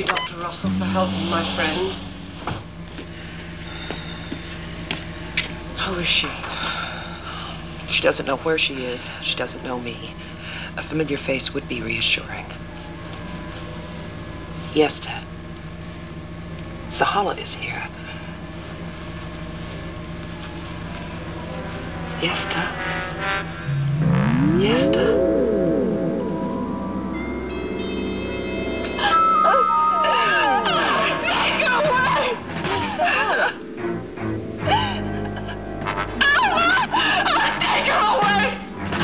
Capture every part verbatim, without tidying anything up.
you, Doctor Russell, for helping my friend. How is she? She doesn't know where she is. She doesn't know me. A familiar face would be reassuring. Yesta. Sahala is here. Yesta. Yesta. Take her away! Take her away!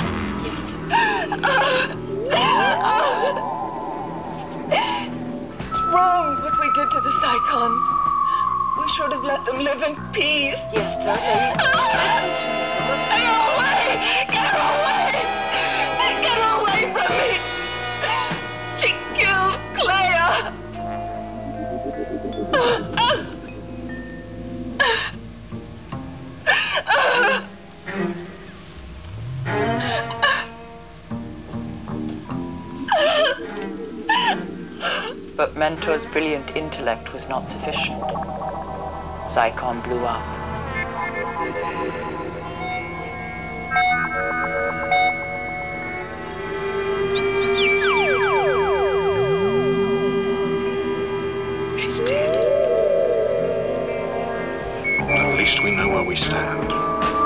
It's wrong what we did to the Psychons. We should have let them live in peace. Yes, sir. Get her away! Get her away! Get her away from me! She killed Clea! But Mentor's brilliant intellect was not sufficient. Psychon blew up. At least we know where we stand.